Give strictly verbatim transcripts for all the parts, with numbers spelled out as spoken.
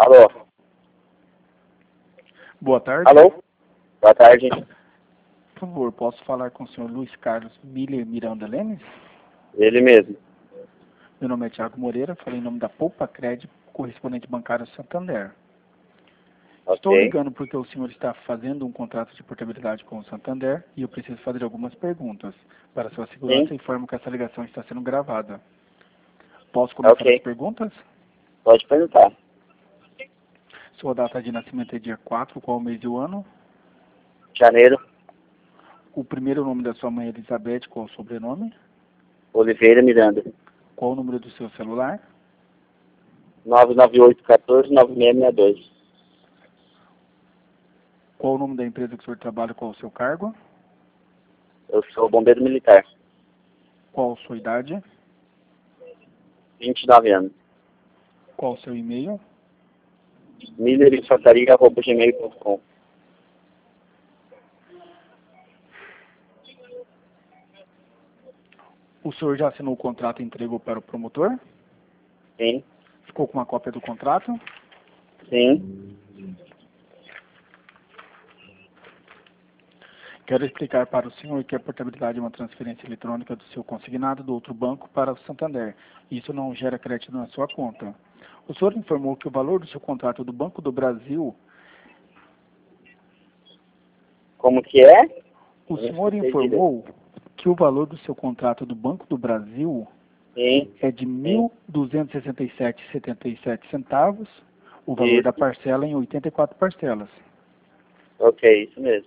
Alô? Boa tarde. Alô? Boa tarde. Por favor, posso falar com o senhor Luiz Carlos Miller Miranda Lemes? Ele mesmo. Meu nome é Thiago Moreira, falei em nome da Poupa Cred, correspondente bancário Santander. Ok. Estou ligando porque o senhor está fazendo um contrato de portabilidade com o Santander e eu preciso fazer algumas perguntas. Para sua segurança, Sim. informo que essa ligação está sendo gravada. Posso começar Ok. as perguntas? Pode perguntar. Sua data de nascimento é dia quatro, qual o mês e o ano? Janeiro, O primeiro nome da sua mãe é Elizabeth, qual o sobrenome? Oliveira Miranda. Qual o número do seu celular? nove nove oito um quatro nove seis seis dois. Qual o nome da empresa que o senhor trabalha, qual o seu cargo? Eu sou bombeiro militar. Qual a sua idade? vinte e nove anos. Qual o seu e-mail? miller infantaria arroba gmail ponto com. O senhor já assinou o contrato e entregou para o promotor? Sim. Ficou com uma cópia do contrato? Sim. Quero explicar para o senhor que a portabilidade é uma transferência eletrônica do seu consignado do outro banco para o Santander. Isso não gera crédito na sua conta. O senhor informou que o valor do seu contrato do Banco do Brasil, Como que é? o Eu não senhor escutei direito. informou que o valor do seu contrato do Banco do Brasil Sim. é de Sim. mil duzentos e sessenta e sete reais e setenta e sete centavos, o valor Isso. da parcela em oitenta e quatro parcelas. Ok, isso mesmo.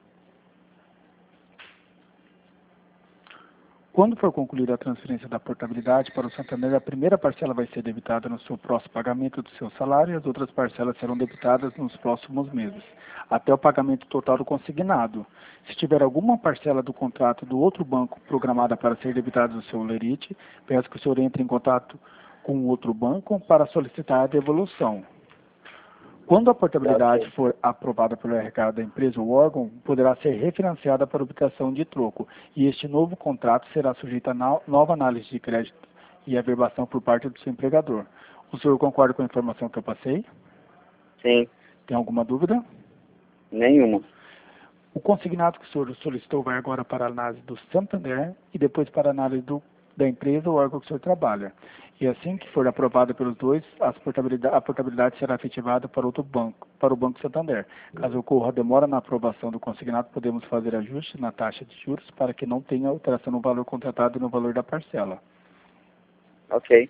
Quando for concluída a transferência da portabilidade para o Santander, a primeira parcela vai ser debitada no seu próximo pagamento do seu salário e as outras parcelas serão debitadas nos próximos meses, até o pagamento total do consignado. Se tiver alguma parcela do contrato do outro banco programada para ser debitada no seu lerite, peço que o senhor entre em contato com o outro banco para solicitar a devolução. Quando a portabilidade Ok. for aprovada pelo R H da empresa ou órgão, poderá ser refinanciada para obtenção de troco, e este novo contrato será sujeito a no- nova análise de crédito e averbação por parte do seu empregador. O senhor concorda com a informação que eu passei? Sim. Tem alguma dúvida? Nenhuma. O consignado que o senhor solicitou vai agora para a análise do Santander e depois para a análise do, da empresa ou órgão que o senhor trabalha. E assim que for aprovada pelos dois, as portabilidade, a portabilidade será efetivada para outro banco, para o Banco Santander. Caso ocorra demora na aprovação do consignado, podemos fazer ajustes na taxa de juros para que não tenha alteração no valor contratado e no valor da parcela. Ok.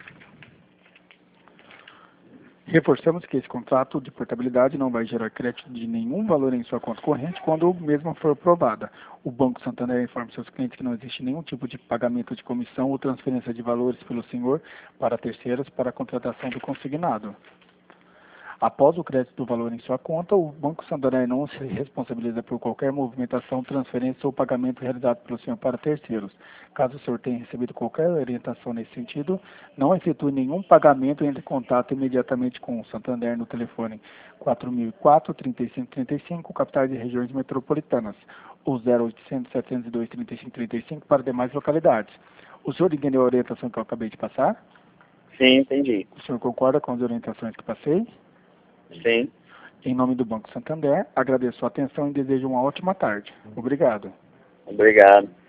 Reforçamos que esse contrato de portabilidade não vai gerar crédito de nenhum valor em sua conta corrente quando a mesma for aprovada. O Banco Santander informa seus clientes que não existe nenhum tipo de pagamento de comissão ou transferência de valores pelo senhor para terceiros para a contratação do consignado. Após o crédito do valor em sua conta, o Banco Santander não se responsabiliza por qualquer movimentação, transferência ou pagamento realizado pelo senhor para terceiros. Caso o senhor tenha recebido qualquer orientação nesse sentido, não efetue nenhum pagamento e entre em contato imediatamente com o Santander no telefone quatro mil e quatro, trinta e cinco trinta e cinco, capitais e regiões metropolitanas, ou zero oitocentos, setecentos e dois, trinta e cinco trinta e cinco para demais localidades. O senhor entendeu a orientação que eu acabei de passar? Sim, entendi. O senhor concorda com as orientações que passei? Sim. Em nome do Banco Santander, agradeço a atenção e desejo uma ótima tarde. Obrigado. Obrigado.